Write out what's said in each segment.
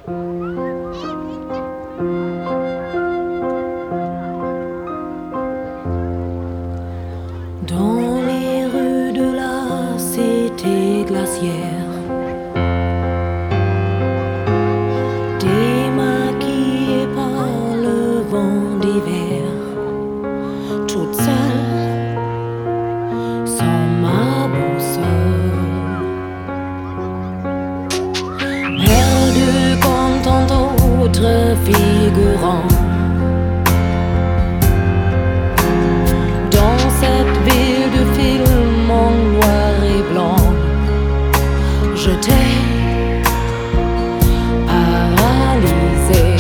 Dans les rues de la cité glaciaire, démaquillée par le vent d'hiver, toute seule, sans ma boussole, perdue comme tant d'autres figurants. Cette ville de film en noir et blanc, je t'ai paralysé.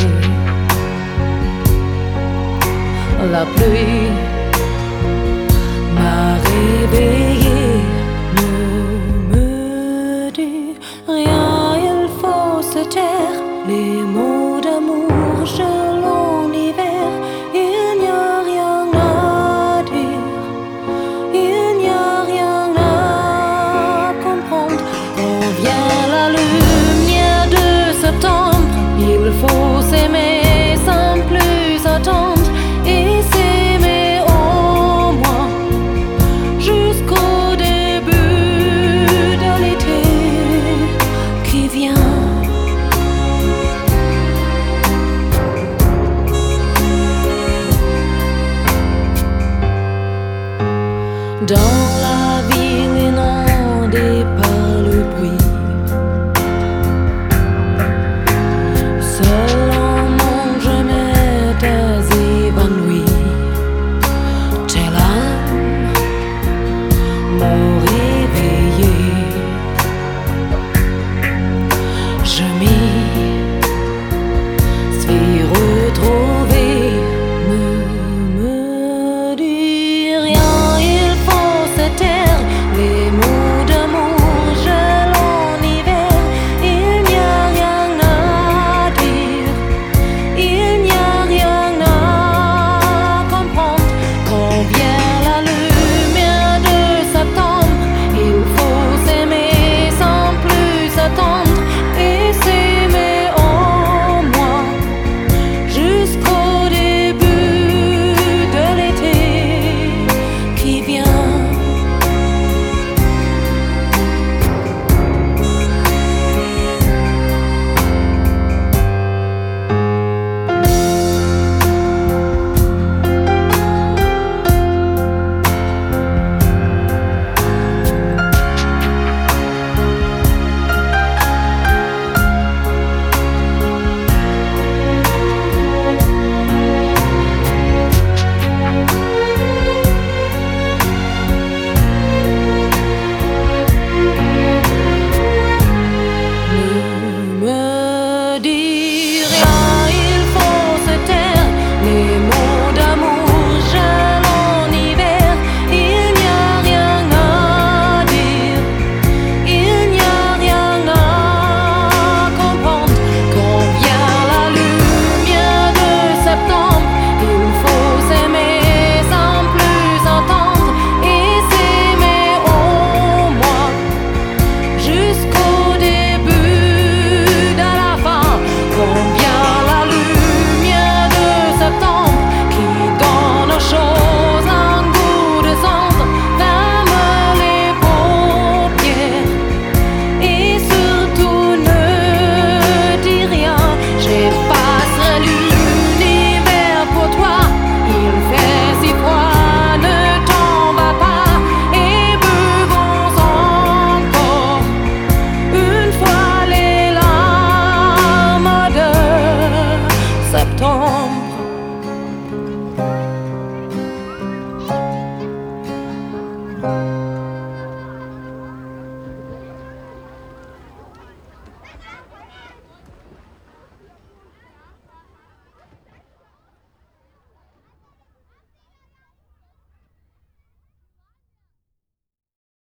La pluie m'a réveillé. Ne me dis rien, il faut se taire. Les mots d'amour gelent l'hiver. Il n'y a rien à dire. Il n'y a rien à comprendre. Quand vient la lumière de septembre, il faut s'aimer sans plus attendre. Et s'aimer au moins jusqu'au début de l'été qui vient. Dans la ville inondée par le bruit, seul en monde je m'étais évanoui. Tes larmes m'ont réveillé. Je m'y suis retrouvé. Ne me dis rien, il faut se taire. Les mots d'amour gelent en hiver. Il n'y a rien à dire. Il n'y a rien à comprendre. Quand vient la lumière de septembre, il faut s'aimer sans plus attendre. Et s'aimer au moins jusqu'au début de l'été qui vient. Ne me dis rien, il faut se taire. Les mots d'amour gelent en hiver. Il n'y a rien à dire. Il n'y a rien à comprendre. Quand vient la lumière de septembre, il faut s'aimer sans plus entendre. Et s'aimer au moins jusqu'au début de la fin. Quand vient la lumière de septembre qui donne aux choses un goût de cendre, ferme les paupières et surtout ne dis rien. J'effacerai l'univers pour toi. Il fait si froid, ne t'en va pas. Et buvons encore une fois les larmes de septembre.